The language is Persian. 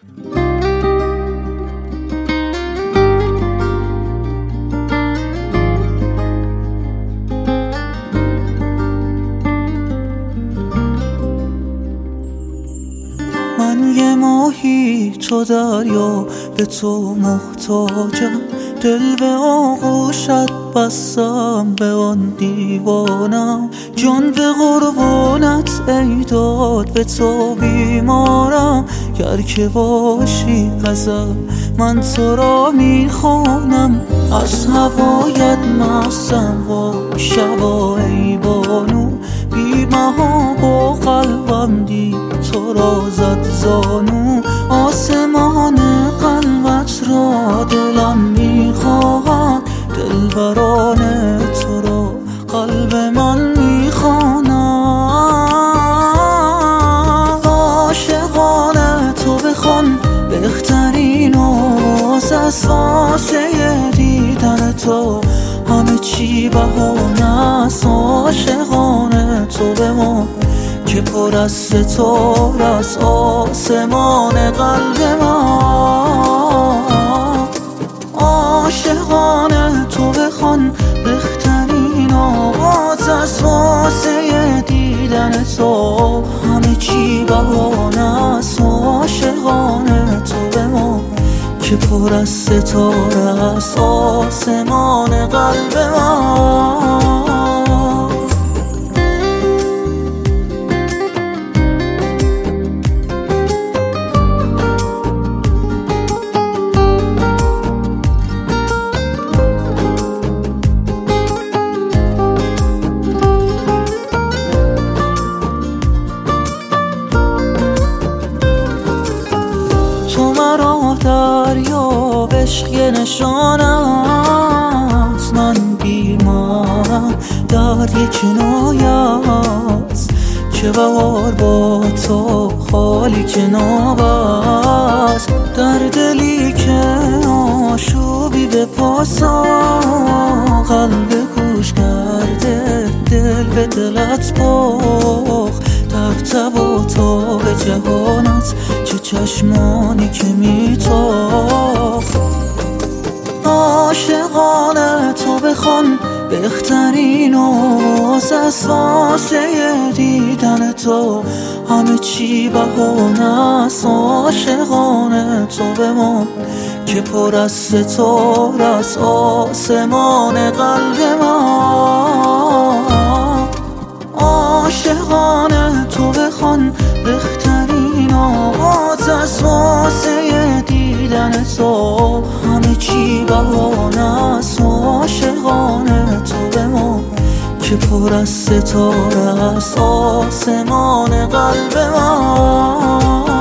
من یه ماهی تو دریا، به تو محتاجم. دل به آغوشت بستم، به آن دیوانم. جان به قربانت ای داد، به تو بیمارم. گر که باشی غزل من تو را میخوانم. از هوایت مستم و شبا ای بانو. بی محا با قلبم دید تو را زد زانو. آسمان قلبت را دلم میخواهد، دلبران تو را قلب من میخواند. عاشقانه تو بخوان بهترین آواز است. واسه دیدن تو همه چی بهانه است. عاشقانه تو بمان که پر از ستاره است آسمان قلب من. عاشقانه تو بخوان بهترین آواز است. واسه دیدن تو همه چی بهانه است. عاشقانه تو بمان که پر از ستاره است آسمان قلب من. تو مرا دریا به عشق نشان است. من بیمارم درد یک کنایه است. که بهار با تو خالی که ناب است. در دلی که آشوبی به پاسا، قلب گوش کرده دل به دلت باخت. در تب و تاب جهانت چه چشمانی که میتاخت. عاشقانه تو بخوان بهترین آواز است. واسه دیدن تو همه چی بهانه است. عاشقانه تو بمان که پر از ستاره است آسمان قلب من. عاشقانه تو بخوان بهترین آواز است. واسه دیدن تو همه چی بهانه است. عاشقانه تو بمان که پر از ستاره است آسمان قلب من.